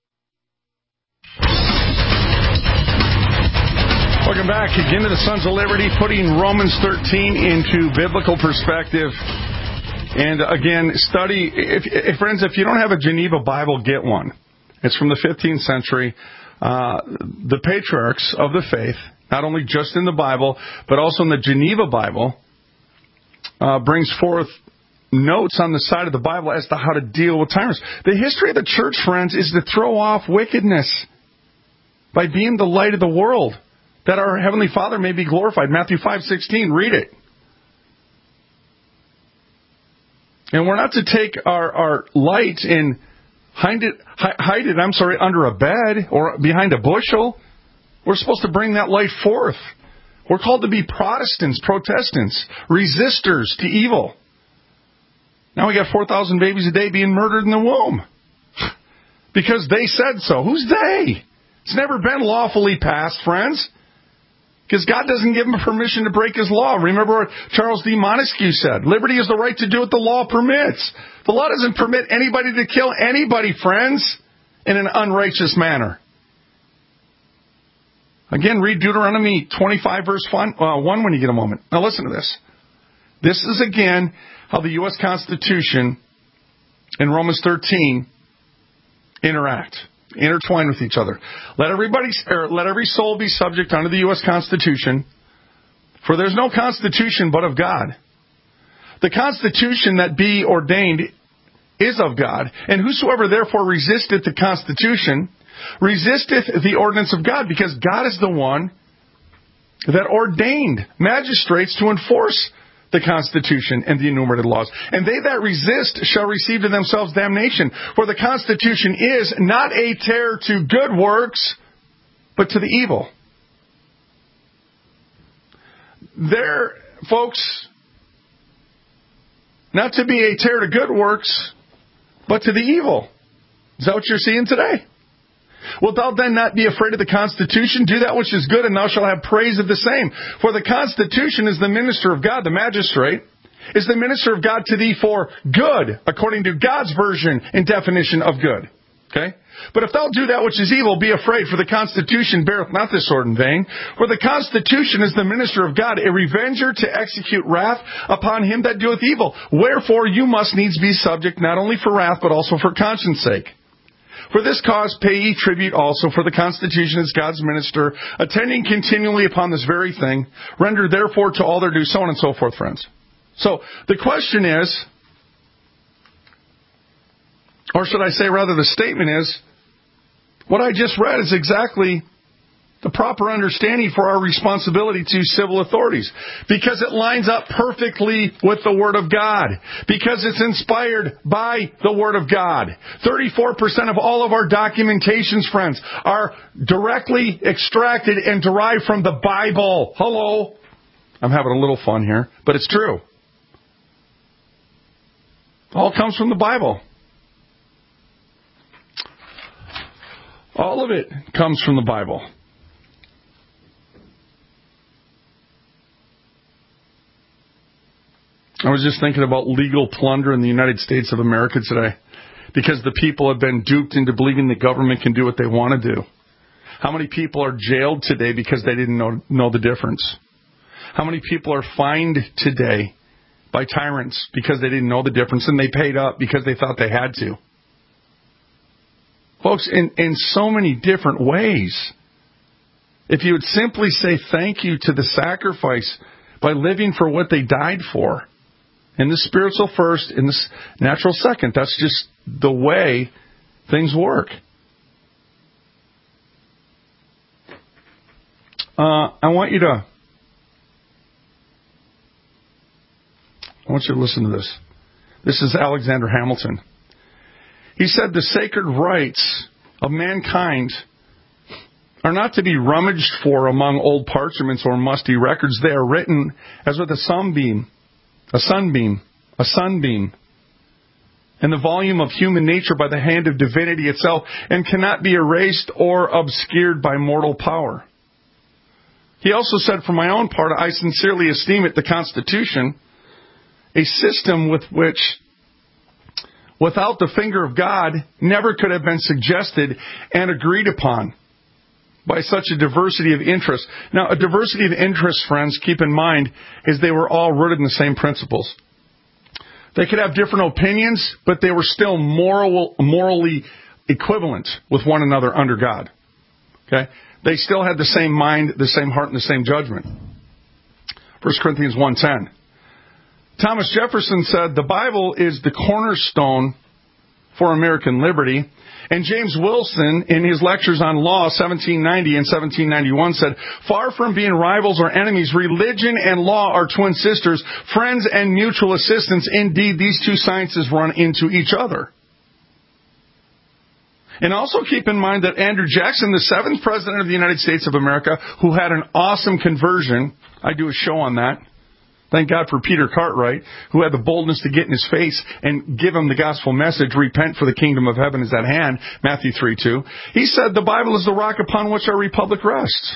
Welcome back again to the Sons of Liberty, putting Romans thirteen into biblical perspective. And again, study, if, if friends, if you don't have a Geneva Bible, get one. It's from the fifteenth century. Uh, the patriarchs of the faith, not only just in the Bible, but also in the Geneva Bible, uh, brings forth notes on the side of the Bible as to how to deal with tyrants. The history of the church, friends, is to throw off wickedness by being the light of the world, that our Heavenly Father may be glorified. Matthew five sixteen, read it. And we're not to take our, our light and hide it, hide it, I'm sorry, under a bed or behind a bushel. We're supposed to bring that light forth. We're called to be Protestants, Protestants, resistors to evil. Now we got four thousand babies a day being murdered in the womb because they said so. Who's they? It's never been lawfully passed, friends, because God doesn't give them permission to break His law. Remember what Charles D. Montesquieu said, liberty is the right to do what the law permits. The law doesn't permit anybody to kill anybody, friends, in an unrighteous manner. Again, read Deuteronomy twenty-five, verse one when you get a moment. Now listen to this. This is, again, how the U S Constitution and Romans thirteen interact, intertwine with each other. Let everybody, or let every soul be subject unto the U S Constitution, for there's no Constitution but of God. The Constitution that be ordained is of God, and whosoever therefore resisteth the Constitution resisteth the ordinance of God, because God is the one that ordained magistrates to enforce the Constitution and the enumerated laws. And they that resist shall receive to themselves damnation. For the Constitution is not a terror to good works, but to the evil. There, folks, not to be a terror to good works, but to the evil. Is that what you're seeing today? Wilt thou then not be afraid of the Constitution? Do that which is good, and thou shalt have praise of the same. For the Constitution is the minister of God, the magistrate, is the minister of God to thee for good, according to God's version and definition of good. Okay? But if thou do that which is evil, be afraid, for the Constitution beareth not this sword in vain. For the Constitution is the minister of God, a revenger to execute wrath upon him that doeth evil. Wherefore you must needs be subject not only for wrath, but also for conscience sake. For this cause pay ye tribute also, for the Constitution is God's minister, attending continually upon this very thing. Render therefore to all their due, so on and so forth, friends. So, the question is, or should I say rather the statement is, what I just read is exactly the proper understanding for our responsibility to civil authorities. Because it lines up perfectly with the Word of God. Because it's inspired by the Word of God. thirty-four percent of all of our documentations, friends, are directly extracted and derived from the Bible. Hello? I'm having a little fun here, but it's true. All comes from the Bible. All of it comes from the Bible. I was just thinking about legal plunder in the United States of America today, because the people have been duped into believing the government can do what they want to do. How many people are jailed today because they didn't know, know the difference? How many people are fined today by tyrants because they didn't know the difference, and they paid up because they thought they had to? Folks, in, in so many different ways. If you would simply say thank you to the sacrifice by living for what they died for, in the spiritual first, in the natural second. That's just the way things work. Uh, I want you to I want you to listen to this. This is Alexander Hamilton. He said the sacred rights of mankind are not to be rummaged for among old parchments or musty records. They are written as with a sunbeam. A sunbeam, a sunbeam, in the volume of human nature by the hand of divinity itself, and cannot be erased or obscured by mortal power. He also said, for my own part, I sincerely esteem it, the Constitution, a system with which, without the finger of God, never could have been suggested and agreed upon by such a diversity of interests. Now, a diversity of interests, friends, keep in mind, is they were all rooted in the same principles. They could have different opinions, but they were still moral, morally equivalent with one another under God. Okay? They still had the same mind, the same heart, and the same judgment. First Corinthians one ten. Thomas Jefferson said, the Bible is the cornerstone for American liberty. And James Wilson, in his lectures on law, seventeen ninety and seventeen ninety-one, said, far from being rivals or enemies, religion and law are twin sisters, friends and mutual assistance. Indeed, these two sciences run into each other. And also keep in mind that Andrew Jackson, the seventh president of the United States of America, who had an awesome conversion, I do a show on that. Thank God for Peter Cartwright, who had the boldness to get in his face and give him the gospel message, repent for the kingdom of heaven is at hand, Matthew three two. He said the Bible is the rock upon which our republic rests.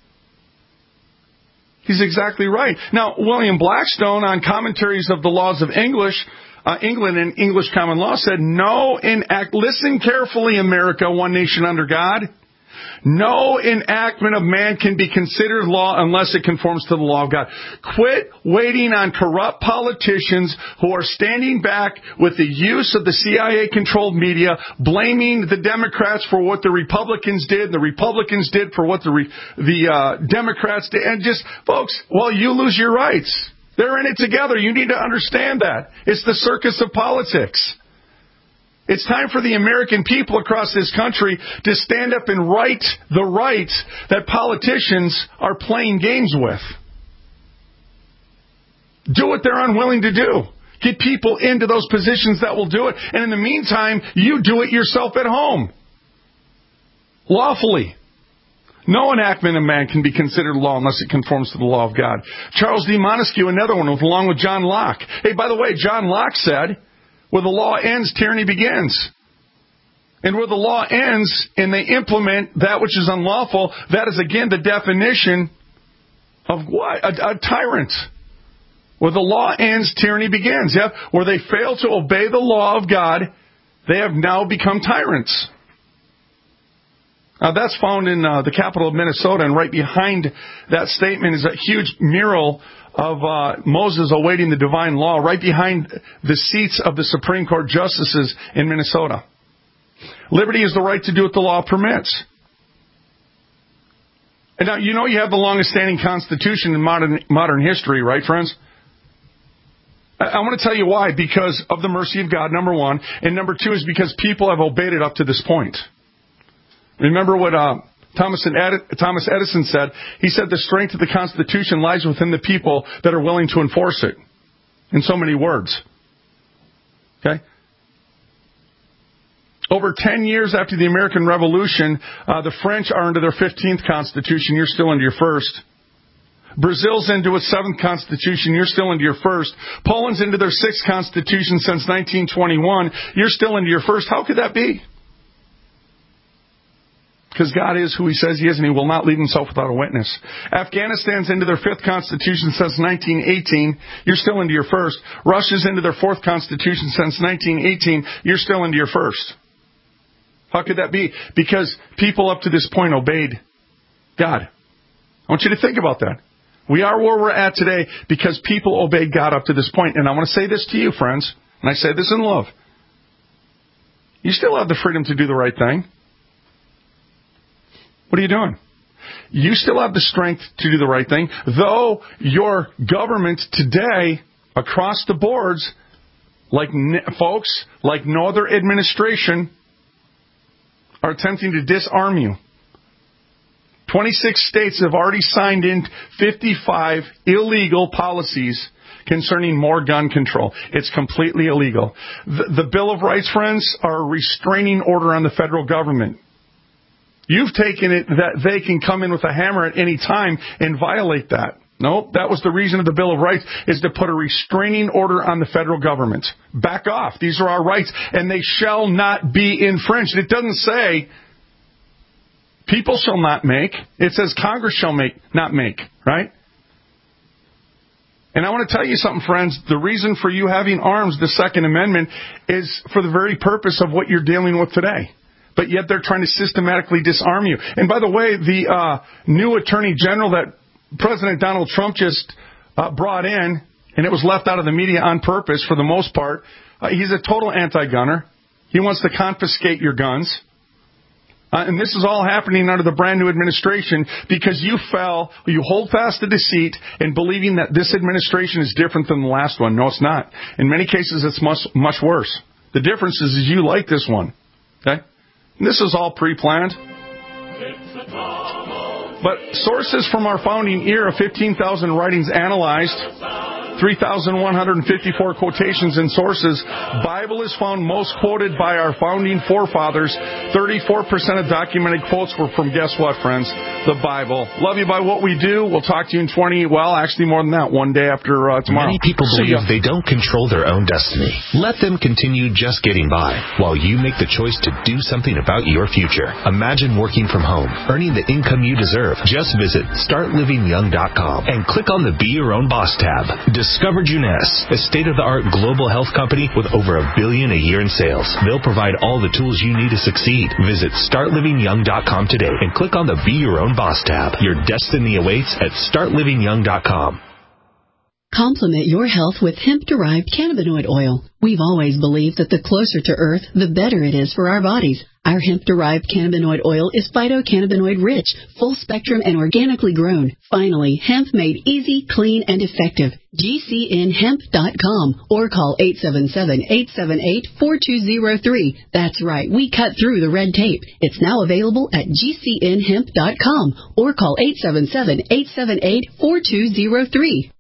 He's exactly right. Now, William Blackstone, on commentaries of the laws of English, uh, England and English common law, said, no enact, listen carefully, America, one nation under God. No enactment of man can be considered law unless it conforms to the law of God. Quit waiting on corrupt politicians who are standing back with the use of the C I A-controlled media, blaming the Democrats for what the Republicans did, and the Republicans did for what the re- the uh, Democrats did. And just, folks, well, you lose your rights. They're in it together. You need to understand that. It's the circus of politics. It's time for the American people across this country to stand up and right the rights that politicians are playing games with. Do what they're unwilling to do. Get people into those positions that will do it. And in the meantime, you do it yourself at home. Lawfully. No enactment of man can be considered law unless it conforms to the law of God. Charles D. Montesquieu, another one, along with John Locke. Hey, by the way, John Locke said, Where the law ends, tyranny begins. And where the law ends and they implement that which is unlawful, that is again the definition of what? A, a tyrant. Where the law ends, tyranny begins. Yep. Where they fail to obey the law of God, they have now become tyrants. Now that's found in uh, the capital of Minnesota, and right behind that statement is a huge mural of uh, Moses awaiting the divine law, right behind the seats of the Supreme Court justices in Minnesota. Liberty is the right to do what the law permits. And now, you know you have the longest standing constitution in modern modern history, right, friends? I, I want to tell you why. Because of the mercy of God, number one. And number two is because people have obeyed it up to this point. Remember what uh, Thomas, Ed- Thomas Edison said? He said the strength of the Constitution lies within the people that are willing to enforce it. In so many words. Okay? Over ten years after the American Revolution, uh, the French are into their fifteenth Constitution. You're still into your first. Brazil's into its seventh Constitution. You're still into your first. Poland's into their sixth Constitution since nineteen twenty-one. You're still into your first. How could that be? Because God is who He says He is, and He will not leave Himself without a witness. Afghanistan's into their fifth Constitution since nineteen eighteen. You're still into your first. Russia's into their fourth Constitution since nineteen eighteen. You're still into your first. How could that be? Because people up to this point obeyed God. I want you to think about that. We are where we're at today because people obeyed God up to this point. And I want to say this to you, friends, and I say this in love. You still have the freedom to do the right thing. What are you doing? You still have the strength to do the right thing, though your government today, across the boards, like folks, like no other administration, are attempting to disarm you. twenty-six states have already signed in fifty-five illegal policies concerning more gun control. It's completely illegal. The, the Bill of Rights, friends, are a restraining order on the federal government. You've taken it that they can come in with a hammer at any time and violate that. No, that was the reason of the Bill of Rights, is to put a restraining order on the federal government. Back off. These are our rights, and they shall not be infringed. It doesn't say people shall not make. It says Congress shall make, not make, right? And I want to tell you something, friends. The reason for you having arms, the Second Amendment, is for the very purpose of what you're dealing with today. But yet they're trying to systematically disarm you. And by the way, the uh, new Attorney General that President Donald Trump just uh, brought in, and it was left out of the media on purpose for the most part, uh, he's a total anti-gunner. He wants to confiscate your guns. Uh, and this is all happening under the brand new administration because you fell, you hold fast to deceit in believing that this administration is different than the last one. No, it's not. In many cases, it's much, much worse. The difference is, is you like this one. Okay? And this is all pre-planned. But sources from our founding era, fifteen thousand writings analyzed, three thousand one hundred fifty-four quotations and sources. Bible is found most quoted by our founding forefathers. thirty-four percent of documented quotes were from, guess what, friends? The Bible. Love you by what we do. We'll talk to you in twenty, well, actually more than that, one day after uh, tomorrow. Many people believe they don't control their own destiny. Let them continue just getting by while you make the choice to do something about your future. Imagine working from home, earning the income you deserve. Just visit start living young dot com and click on the Be Your Own Boss tab. Discover Juness, a state-of-the-art global health company with over a billion a year in sales. They'll provide all the tools you need to succeed. Visit start living young dot com today and click on the Be Your Own Boss tab. Your destiny awaits at start living young dot com. Complement your health with hemp-derived cannabinoid oil. We've always believed that the closer to Earth, the better it is for our bodies. Our hemp-derived cannabinoid oil is phytocannabinoid-rich, full-spectrum, and organically grown. Finally, hemp made easy, clean, and effective. G C N hemp dot com or call eight seven seven, eight seven eight, four two zero three. That's right, we cut through the red tape. It's now available at G C N hemp dot com or call eight seven seven, eight seven eight, four two zero three.